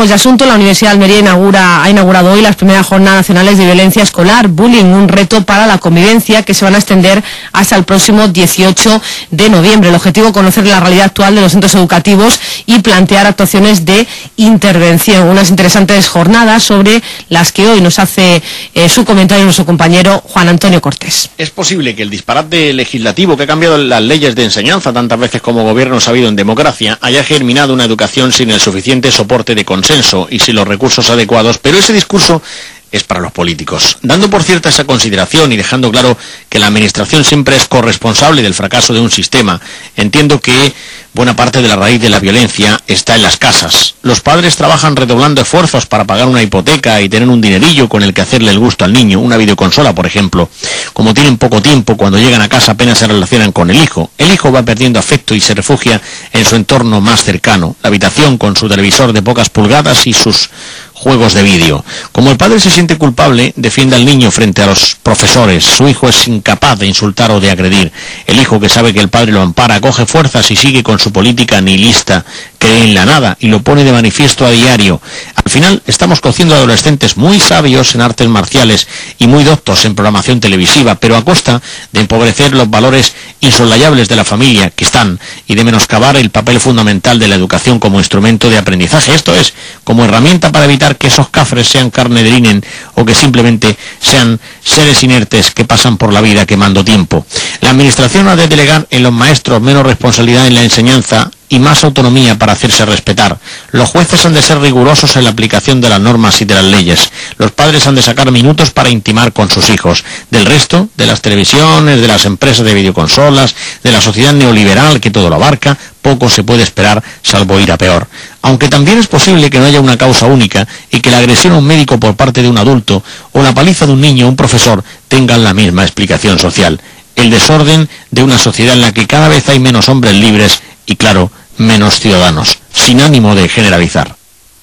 Cambiamos de asunto. La Universidad de Almería ha inaugurado hoy las primeras jornadas nacionales de violencia escolar, bullying, un reto para la convivencia que se van a extender hasta el próximo 18 de noviembre. El objetivo es conocer la realidad actual de los centros educativos y plantear actuaciones de intervención. Unas interesantes jornadas sobre las que hoy nos hace su comentario nuestro compañero Juan Antonio Cortés. Es posible que el disparate legislativo que ha cambiado las leyes de enseñanza tantas veces como gobiernos ha habido en democracia haya germinado una educación sin el suficiente soporte de consenso y sin los recursos adecuados, pero ese discurso es para los políticos. Dando por cierta esa consideración y dejando claro que la administración siempre es corresponsable del fracaso de un sistema, entiendo que buena parte de la raíz de la violencia está en las casas. Los padres trabajan redoblando esfuerzos para pagar una hipoteca y tener un dinerillo con el que hacerle el gusto al niño, una videoconsola, por ejemplo. Como tienen poco tiempo, cuando llegan a casa apenas se relacionan con el hijo. El hijo va perdiendo afecto y se refugia en su entorno más cercano, la habitación con su televisor de pocas pulgadas y sus juegos de vídeo. Como el padre se siente culpable, defiende al niño frente a los profesores. Su hijo es incapaz de insultar o de agredir. El hijo, que sabe que el padre lo ampara, coge fuerzas y sigue con su política nihilista, cree en la nada y lo pone de manifiesto a diario. Al final estamos cociendo adolescentes muy sabios en artes marciales y muy doctos en programación televisiva, pero a costa de empobrecer los valores insosolayables de la familia que están y de menoscabar el papel fundamental de la educación como instrumento de aprendizaje. Esto es, como herramienta para evitar que esos cafres sean carne de linen o que simplemente sean seres inertes que pasan por la vida quemando tiempo. La administración ha de delegar en los maestros menos responsabilidad en la enseñanza y más autonomía para hacerse respetar. Los jueces han de ser rigurosos en la aplicación de las normas y de las leyes. Los padres han de sacar minutos para intimar con sus hijos. Del resto, de las televisiones, de las empresas de videoconsolas, de la sociedad neoliberal que todo lo abarca, poco se puede esperar, salvo ir a peor. Aunque también es posible que no haya una causa única y que la agresión a un médico por parte de un adulto o la paliza de un niño o un profesor tengan la misma explicación social. El desorden de una sociedad en la que cada vez hay menos hombres libres y, claro, menos ciudadanos, sin ánimo de generalizar.